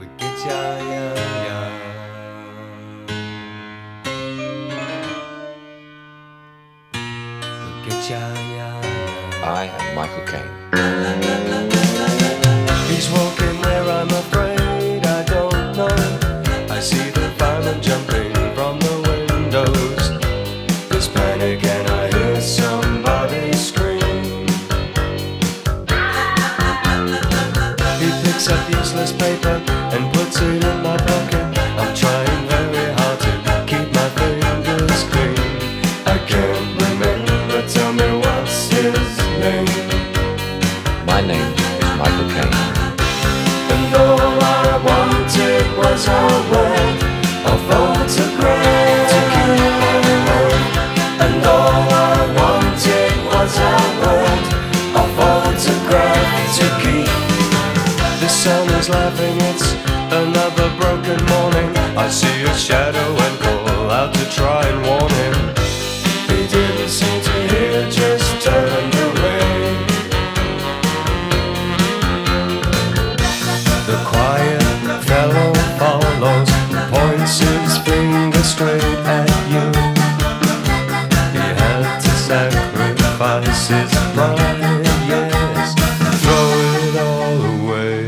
I am Michael Caine. He's walking where I'm afraid I don't know. I see the firemen jumping from the windows. There's panic and I hear somebody scream. He picks up useless paper and puts it in my pocket. I'm trying very hard to keep my fingers clean. I can't remember, tell me what's his name. My name is Michael Caine. And all I wanted was a word, a photograph to keep me home. And all I wanted was a word, a photograph to keep. The sun is laughing, it's another broken morning. I see a shadow and call out to try and warn him. He didn't seem to hear, just turned away. The quiet fellow follows, points his finger straight at you. He had to sacrifice his pride, yes, throw it all away.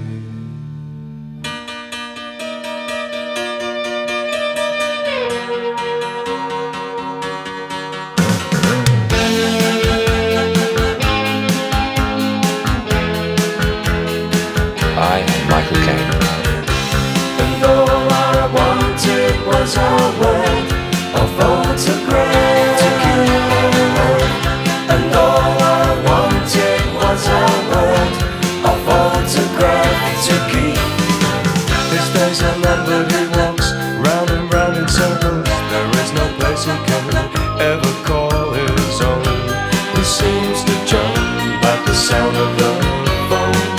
I am Michael Caine. And all I wanted was a word, a photograph to keep me home. And all I wanted was a word, a photograph to keep. His days are numbered, he walks round and round in circles. There is no place he can ever call his own. He seems to jump at the sound of the phone.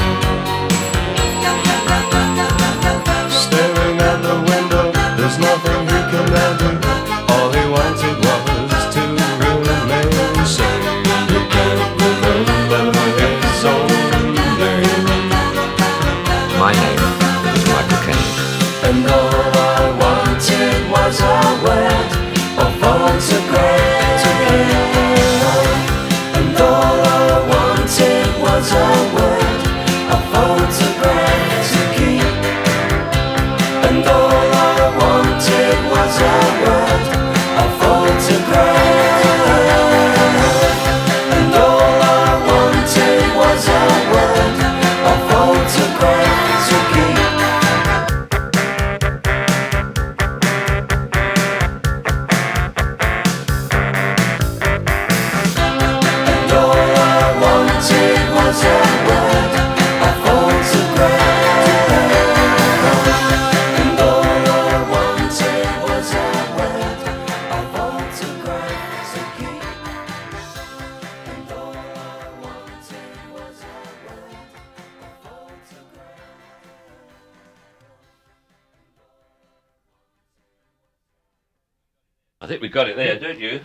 Staring out the window, there's nothing he can now do. All he wanted was to remain sane. He can't remember his own name. My name is Michael Caine. And all I wanted was a word, a photograph to keep me home. And all I wanted was a word, a photograph to keep. And all I wanted was a word, a photograph. And all I wanted was a word, a photograph to keep. And all I wanted was a word, a photograph. And all I wanted was a word, a photograph to keep. And all I wanted was a word, a photograph. I think we got it there, don't you?